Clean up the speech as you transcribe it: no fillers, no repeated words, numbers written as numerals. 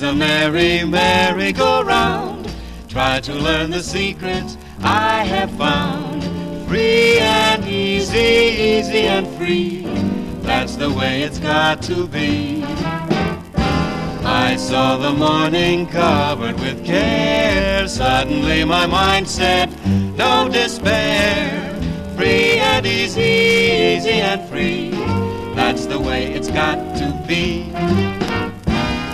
a merry, merry-go-round. Try to learn the secret I have found. Free and easy, easy and free. That's the way it's got to be. I saw the morning covered with care. Suddenly my mind said, no despair. Free and easy, easy and free. That's the way it's got to be.